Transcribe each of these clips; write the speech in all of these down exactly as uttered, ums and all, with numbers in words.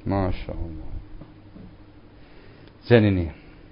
Masya Allah. Zen ini.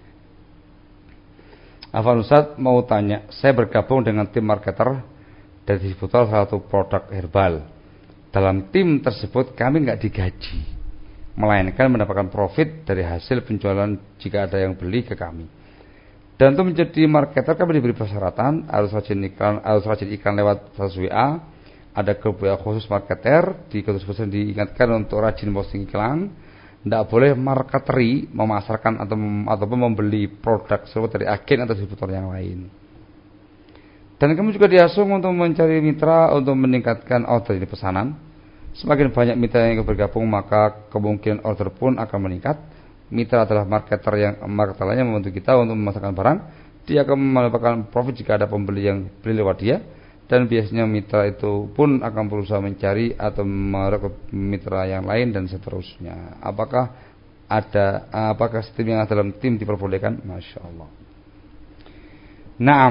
Afwan Ustaz mau tanya, saya bergabung dengan tim marketer dari distributor salah satu produk herbal. Dalam tim tersebut kami nggak digaji, melainkan mendapatkan profit dari hasil penjualan jika ada yang beli ke kami. Dan untuk menjadi marketer kami diberi persyaratan harus rajin iklan, harus rajin iklan lewat status W A. Ada grup W A khusus marketer, di grup tersebut diingatkan untuk rajin posting iklan. Tidak boleh marketeri memasarkan atau ataupun membeli produk tersebut dari agen atau distributor yang lain. Dan kami juga diasung untuk mencari mitra untuk meningkatkan order di pesanan. Semakin banyak mitra yang bergabung, maka kemungkinan order pun akan meningkat. Mitra adalah marketer yang marketer lainnya membantu kita untuk memasarkan barang. Dia akan mendapatkan profit jika ada pembeli yang beli lewat dia. Dan biasanya mitra itu pun akan berusaha mencari atau merekrut mitra yang lain dan seterusnya. Apakah ada apakah sistem yang ada dalam tim diperbolehkan? Masya Allah. Naam.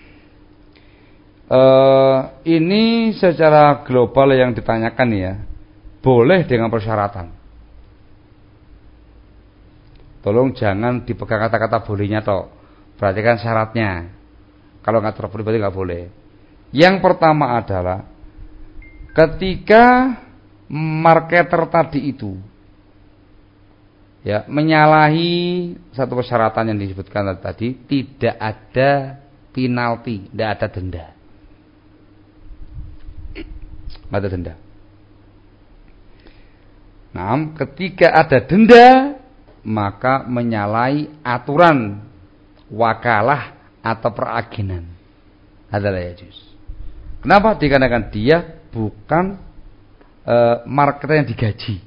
Uh, ini secara global yang ditanyakan ya, boleh dengan persyaratan. Tolong jangan dipegang kata-kata bolehnya toh. Berarti kan syaratnya. Kalau nggak terpenuhi berarti nggak boleh. Yang pertama adalah ketika marketer tadi itu ya menyalahi satu persyaratan yang disebutkan tadi, tidak ada penalti, tidak ada denda. Tidak ada denda. Nah, ketika ada denda, maka menyalahi aturan wakalah atau peragenan. Adalah ya juz. Kenapa? Dikarenakan dia bukan e, marketer yang digaji.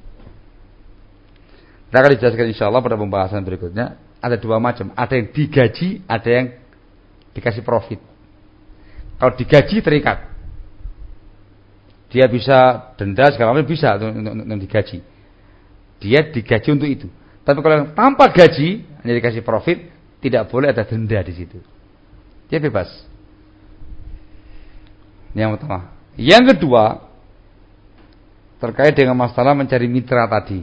Kita akan dijelaskan insya Allah pada pembahasan berikutnya. Ada dua macam. Ada yang digaji, ada yang dikasih profit. Kalau digaji terikat, dia bisa denda segala macam bisa untuk, untuk, untuk digaji. Dia digaji untuk itu. Tapi kalau yang tanpa gaji, hanya dikasih profit, tidak boleh ada denda di situ. Dia bebas. Ini yang pertama. Yang kedua, terkait dengan masalah mencari mitra tadi.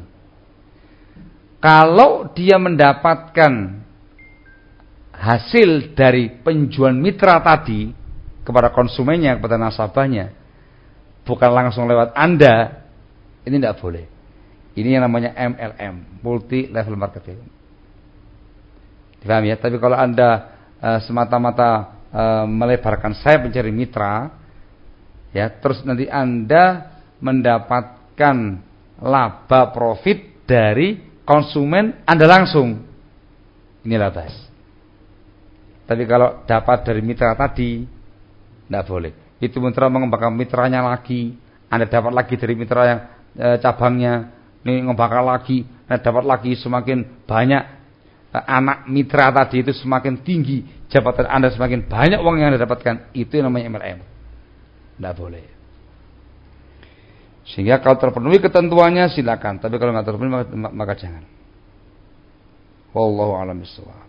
Kalau dia mendapatkan hasil dari penjualan mitra tadi kepada konsumennya, kepada nasabahnya, bukan langsung lewat Anda, ini tidak boleh. Ini yang namanya M L M, multi level marketing. Dipahami ya? Tapi kalau Anda uh, semata-mata uh, melebarkan saya mencari mitra, ya, terus nanti Anda mendapatkan laba profit dari konsumen Anda langsung, ini labas. Tapi kalau dapat dari mitra tadi, tidak boleh. Itu mitra mengembangkan mitranya lagi, Anda dapat lagi dari mitra yang e, cabangnya, ini mengembangkan lagi, Anda dapat lagi, semakin banyak e, anak mitra tadi itu semakin tinggi, jabatan Anda semakin banyak uang yang Anda dapatkan, itu yang namanya M L M. Tidak boleh. Sehingga kalau terpenuhi ketentuannya silakan, tapi kalau nggak terpenuhi maka, maka jangan. Wallahu a'lam bishawab.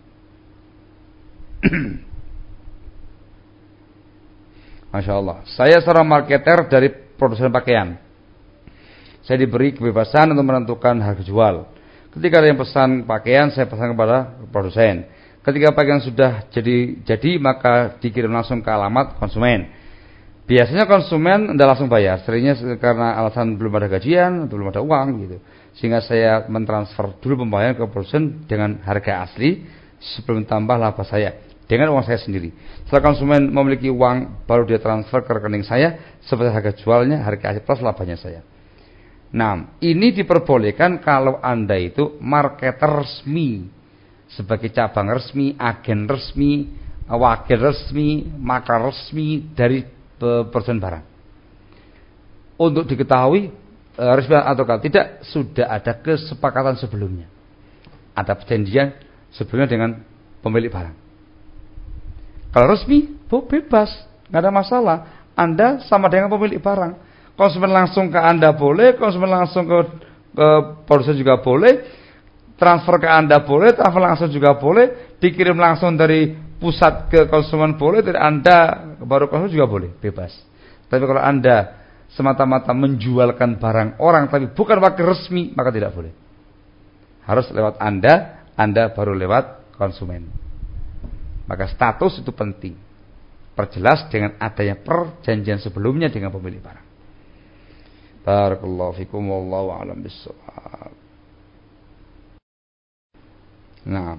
Masya Allah. Saya seorang marketer dari produsen pakaian. Saya diberi kebebasan untuk menentukan harga jual. Ketika ada yang pesan pakaian, saya pesan kepada produsen. Ketika pakaian sudah jadi jadi maka dikirim langsung ke alamat konsumen. Biasanya konsumen tidak langsung bayar, seringnya karena alasan belum ada gajian atau belum ada uang gitu. Sehingga saya mentransfer dulu pembayaran ke produsen dengan harga asli sebelum tambah laba saya dengan uang saya sendiri. Setelah konsumen memiliki uang, baru dia transfer ke rekening saya seperti harga jualnya, harga asli plus labanya saya. Nah, ini diperbolehkan kalau Anda itu marketer resmi, sebagai cabang resmi, agen resmi, wakil resmi, makar resmi dari produsen barang. Untuk diketahui resmi atau tidak, sudah ada kesepakatan sebelumnya, ada perjanjian sebelumnya dengan pemilik barang. Kalau resmi, bebas, nggak ada masalah. Anda sama dengan pemilik barang. Konsumen langsung ke Anda boleh, konsumen langsung ke, ke produsen juga boleh, transfer ke Anda boleh, transfer langsung juga boleh, dikirim langsung dari pusat ke konsumen boleh, dari Anda baru konsumen juga boleh, bebas. Tapi kalau Anda semata-mata menjualkan barang orang tapi bukan wakil resmi, maka tidak boleh. Harus lewat Anda, Anda baru lewat konsumen. Maka status itu penting. Perjelas dengan adanya perjanjian sebelumnya dengan pemilik barang. Barakallahu fikum wallahu a'lam bissawab. Nah,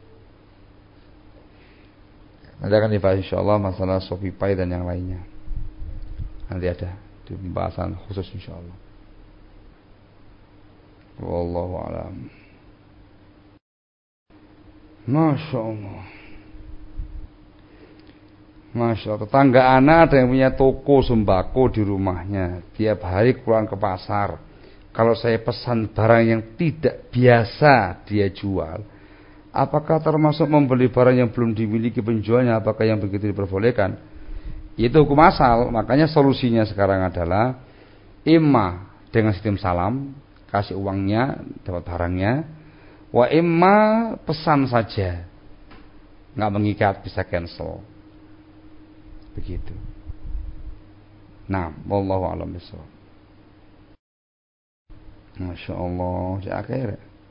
nanti akan dibahas insyaallah masalah Shopee dan yang lainnya. Nanti ada di pembahasan khusus insyaallah. Wallahu a'lam. Masya Allah. Masya Allah. Tetangga anak ada yang punya toko sembako di rumahnya. Tiap hari pulang ke pasar. Kalau saya pesan barang yang tidak biasa dia jual, apakah termasuk membeli barang yang belum dimiliki penjualnya? Apakah yang begitu diperbolehkan? Itu hukum asal. Makanya solusinya sekarang adalah imma dengan sistem salam, kasih uangnya, dapat barangnya. Wa imma pesan saja, nggak mengikat, bisa cancel. Begitu. Nah, wallahu a'lam bishawab. Masya Allah, di akhir.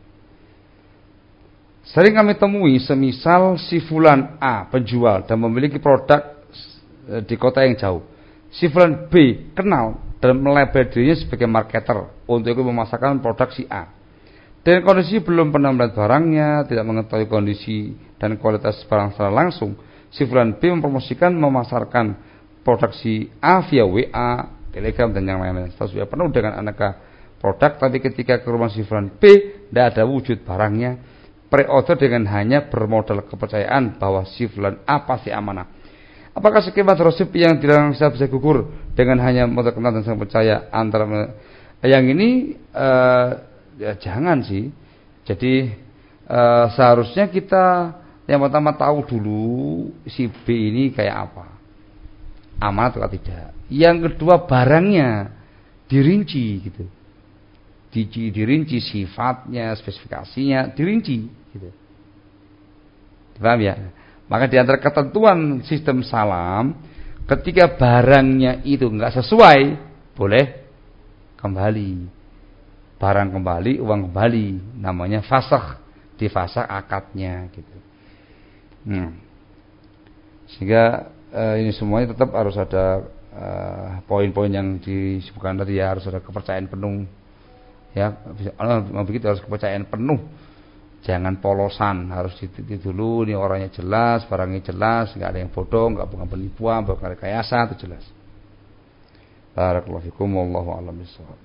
Sering kami temui semisal si fulan A penjual dan memiliki produk di kota yang jauh. Si fulan B kenal dan melabel dirinya sebagai marketer untuk ikut memasarkan produk si A. Dan kondisi belum pernah melihat barangnya, tidak mengetahui kondisi dan kualitas barang secara langsung. Si fulan B mempromosikan, memasarkan produk si A via W A, Telegram dan yang lain-lain. Status W A penuh dengan aneka produk, tapi ketika ke rumah si fulan B, tidak ada wujud barangnya. Pre-order dengan hanya bermodal kepercayaan bahwa si fulan A pasti amanah. Apakah skema dropship yang dilarang bisa bisa gugur dengan hanya modal kenal dan sangat percaya antara yang ini? Uh, Ya jangan sih. Jadi uh, seharusnya kita yang pertama tahu dulu si B ini kayak apa, amanat atau tidak. Yang kedua barangnya dirinci gitu, Di, dirinci sifatnya, spesifikasinya dirinci gitu. Paham ya? Maka di antara ketentuan sistem salam, ketika barangnya itu enggak sesuai, boleh kembali. Barang kembali, uang kembali, namanya fasakh, difasakh akadnya gitu. Hmm. Sehingga eh, ini semuanya tetap harus ada eh, poin-poin yang disebutkan tadi ya, harus ada kepercayaan penuh. Ya, begitu harus kepercayaan penuh. Jangan polosan, harus diteliti dulu, ini orangnya jelas, barangnya jelas, enggak ada yang bodoh, enggak bukan penipuan, bukan rekayasa, itu jelas. Barakallahu fikum wallahu a'lam bishawab.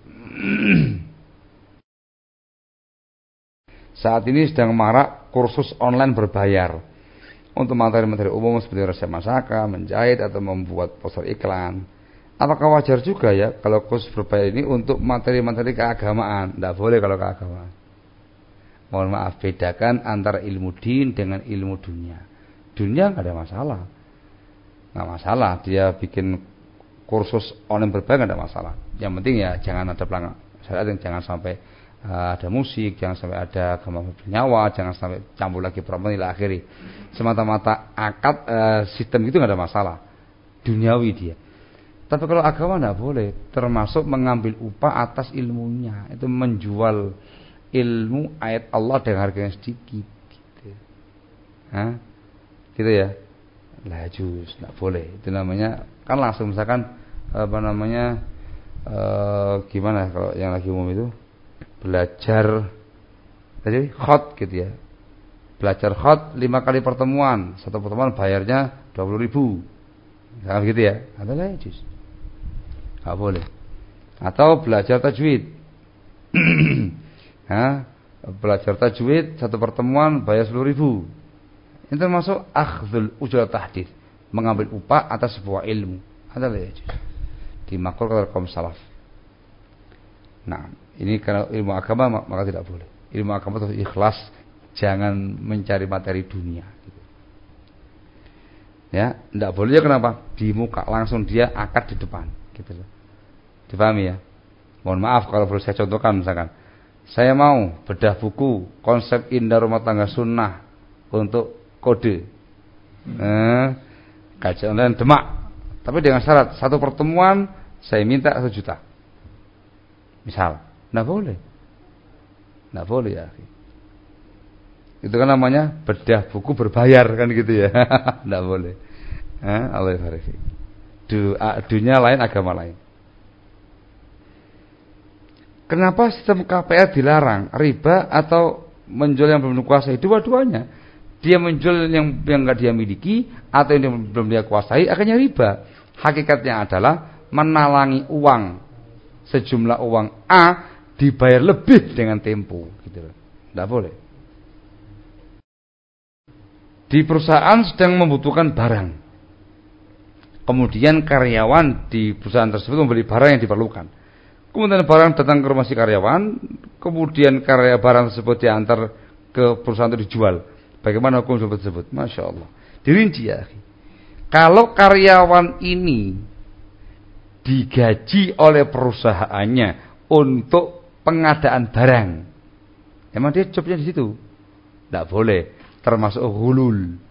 Saat ini sedang marak kursus online berbayar untuk materi-materi umum seperti resep masakan, menjahit atau membuat poster iklan. Apakah wajar juga ya kalau kursus berbayar ini untuk materi-materi keagamaan? Tidak boleh kalau keagamaan. Mohon maaf, bedakan antara ilmu din dengan ilmu dunia. Dunia nggak ada masalah, nggak masalah. Dia bikin kursus online berbayar nggak ada masalah. Yang penting ya jangan ada pelanggan syariat, jangan sampai ada musik, jangan sampai ada gambar bernyawa, jangan sampai campur lagi perempuan ila akhiri. Semata-mata akad e, sistem itu nggak ada masalah, duniawi dia. Tapi kalau agama nggak boleh, termasuk mengambil upah atas ilmunya, itu menjual ilmu ayat Allah dengan harga yang sedikit, gitu. Hah? Gitu ya? Lah juz, nggak boleh. Itu namanya kan langsung misalkan apa namanya e, gimana kalau yang lagi umum itu? Belajar tadi khot gitu ya, belajar khot lima kali pertemuan, satu pertemuan bayarnya dua puluh ribu, nah gitu ya, ada lah juz, nggak boleh. Atau belajar tajwid, nah, belajar tajwid satu pertemuan bayar sepuluh ribu, itu termasuk akhdul ujrat tahdits, mengambil upah atas sebuah ilmu, ada lah juz, dimaklumkan oleh kaum salaf. Nah, ini karena ilmu agama maka tidak boleh. Ilmu agama itu ikhlas, jangan mencari materi dunia. Gitu. Ya, tidak boleh ya kenapa? Di muka langsung dia akad di depan. Gitu loh. Dipahami ya? Mohon maaf kalau perlu saya contohkan misalkan, saya mau bedah buku konsep indah rumah tangga sunnah untuk kode, eh, kajian online Demak, tapi dengan syarat satu pertemuan saya minta satu juta. Misal, nggak boleh. Nggak boleh ya. Itu kan namanya bedah buku berbayar kan gitu ya. Nggak boleh. Eh, Allah barik. Dunia lain, agama lain. Kenapa sistem K P R dilarang? Riba atau menjual yang belum dikuasai? Dua-duanya. Dia menjual yang yang nggak dia miliki atau yang belum dia kuasai, akhirnya riba. Hakikatnya adalah menalangi uang sejumlah uang A dibayar lebih dengan tempo, gitu. Nggak boleh. Di perusahaan sedang membutuhkan barang. Kemudian karyawan di perusahaan tersebut membeli barang yang diperlukan. Kemudian barang datang ke rumah si karyawan, kemudian karya barang tersebut diantar ke perusahaan itu dijual. Bagaimana hukum tersebut? Masya Allah. Dirinci ya. Kalau karyawan ini digaji oleh perusahaannya untuk pengadaan barang, emang dia jobnya di situ? Tidak boleh. Termasuk hulul.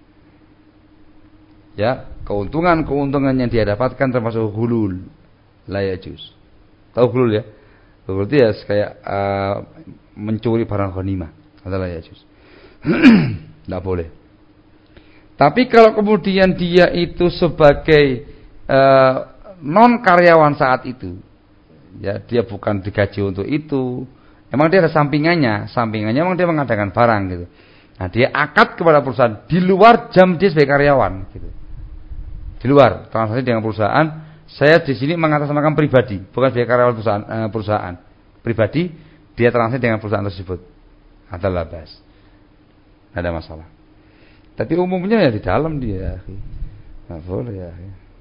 Ya, keuntungan-keuntungan yang dia dapatkan termasuk hulul. La yajuz. Tahu hulul ya? Hulul itu ya kayak uh, mencuri barang ghanimah. Adalah yajuz. Tidak boleh. Tapi kalau kemudian dia itu sebagai uh, non karyawan saat itu, ya dia bukan digaji untuk itu. Emang dia ada sampingannya, sampingannya emang dia mengadakan barang gitu. Nah, dia akad kepada perusahaan di luar jam dia sebagai karyawan gitu. Di luar transaksi dengan perusahaan, saya di sini mengatasnamakan pribadi, bukan sebagai karyawan perusahaan, eh, perusahaan. Pribadi, dia transaksi dengan perusahaan tersebut. Adalah bas. Tidak ada masalah. Tapi umumnya ya di dalam dia, nggak boleh ya.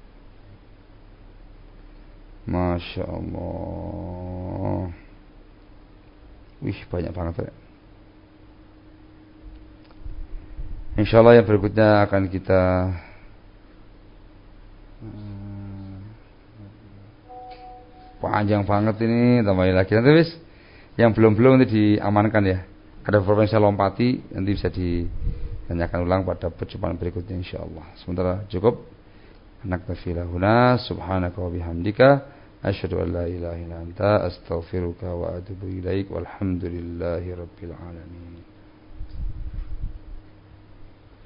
Masya Allah. Wih, banyak banget ya. Insyaallah yang berikutnya akan kita panjang banget ini, tambahin lagi nanti wis. Yang belum-belum nanti diamankan ya. Ada beberapa yang saya lompati, nanti bisa ditanyakan ulang pada perjumpaan berikutnya insyaallah. Sementara cukup. Naktafi lahuna subhanaka wa bihamdika asyhadu an la ilaha illa anta astaghfiruka wa atubu ilaik walhamdulillahi rabbil alamin.